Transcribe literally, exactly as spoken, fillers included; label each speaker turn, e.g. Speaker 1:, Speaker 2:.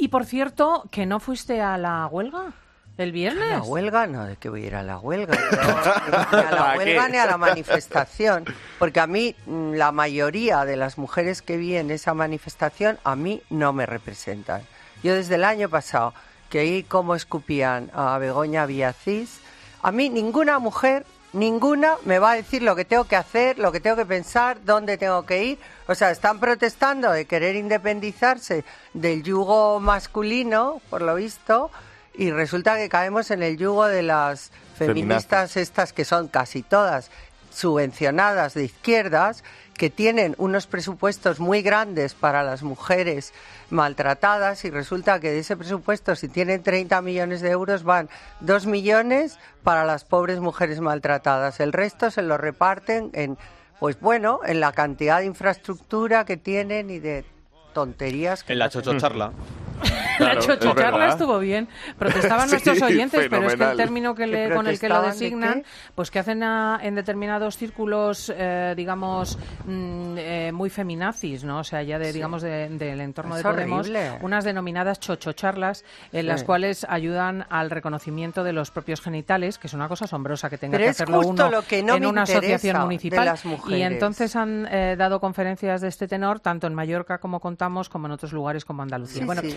Speaker 1: y por cierto, ¿que no fuiste a la huelga el viernes?
Speaker 2: ¿A la huelga? No, ¿de qué voy a ir a la huelga? No, ni a la huelga ni a la manifestación. Porque a mí, la mayoría de las mujeres que vi en esa manifestación, a mí no me representan. Yo desde el año pasado, que oí cómo escupían a Begoña Villacís, a mí ninguna mujer, ninguna me va a decir lo que tengo que hacer, lo que tengo que pensar, dónde tengo que ir. O sea, están protestando de querer independizarse del yugo masculino, por lo visto, y resulta que caemos en el yugo de las feministas estas que son casi todas subvencionadas de izquierdas, que tienen unos presupuestos muy grandes para las mujeres maltratadas y resulta que de ese presupuesto, si tienen treinta millones de euros, van dos millones para las pobres mujeres maltratadas. El resto se lo reparten en, pues bueno, en la cantidad de infraestructura que tienen y de tonterías. Que
Speaker 3: en la chochocharla.
Speaker 1: Claro, la chochocharla
Speaker 4: es
Speaker 1: estuvo bien. Protestaban sí, nuestros oyentes, fenomenal. Pero es que el término que le, con el que lo designan, pues que hacen a, en determinados círculos, eh, digamos, mm, eh, muy feminazis, ¿no? O sea, ya de, sí. digamos, de, del entorno
Speaker 2: es
Speaker 1: de Podemos,
Speaker 2: horrible.
Speaker 1: Unas denominadas chochocharlas, en sí. las cuales ayudan al reconocimiento de los propios genitales, que es una cosa asombrosa que tenga
Speaker 2: pero
Speaker 1: que hacerlo uno
Speaker 2: lo que no
Speaker 1: en una asociación municipal.
Speaker 2: Las
Speaker 1: y entonces han eh, dado conferencias de este tenor, tanto en Mallorca, como contamos, como en otros lugares como Andalucía.
Speaker 2: Sí,
Speaker 1: bueno,
Speaker 2: sí.